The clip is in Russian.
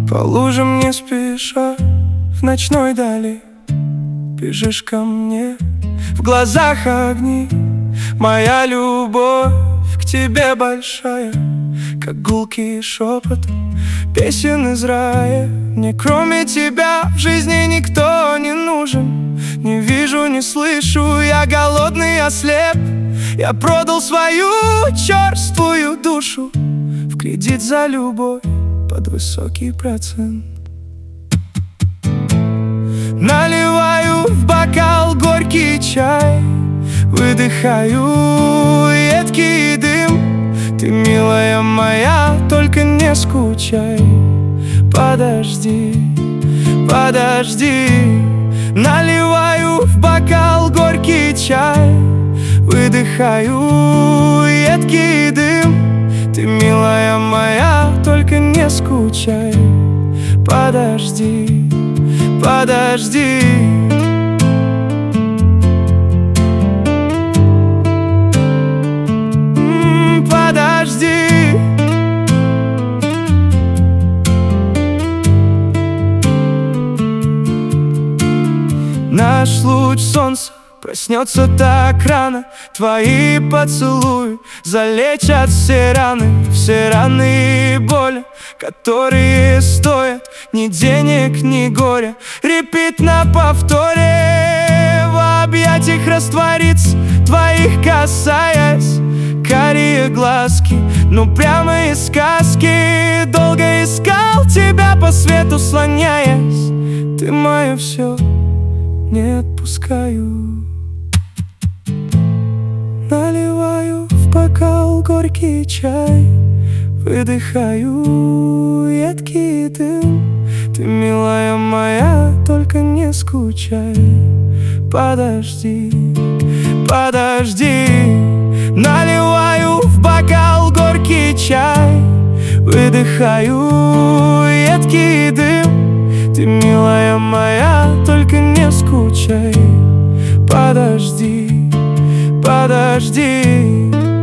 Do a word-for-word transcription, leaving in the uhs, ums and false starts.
По лужам не спеша, в ночной дали бежишь ко мне, в глазах огни. Моя любовь к тебе большая, как гулкий шепот песен из рая. Мне кроме тебя в жизни никто не нужен. Не вижу, не слышу, я голодный, ослеп. Я продал свою черствую душу в кредит за любовь под высокий процент. Наливаю в бокал горький чай, выдыхаю едкий дым. Ты, милая моя, только не скучай. Подожди, подожди. Наливаю в бокал горький чай, выдыхаю едкий дым. Ты, милая моя, только не скучай. Подожди, подожди. М-м, подожди. Наш луч солнца проснется так рано. Твои поцелуи залечат все раны, все раны и боли, которые стоят ни денег, ни горя. Репит на повторе, в объятиях раствориться, твоих касаясь. Карие глазки, ну прямо из сказки. Долго искал тебя по свету слоняясь. Ты мое все, не отпускаю. Наливаю в бокал горький чай, выдыхаю едкий дым. Ты, милая моя, только не скучай. Подожди, подожди. Наливаю в бокал горький чай, выдыхаю едкий дым. Ты, милая моя, только не скучай. Подожди, подожди.